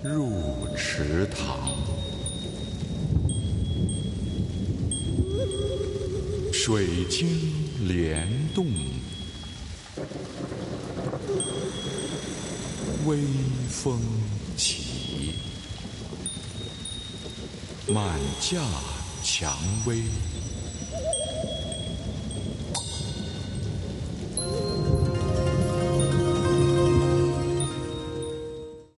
入池塘，水晶帘动，微风起，满架蔷薇。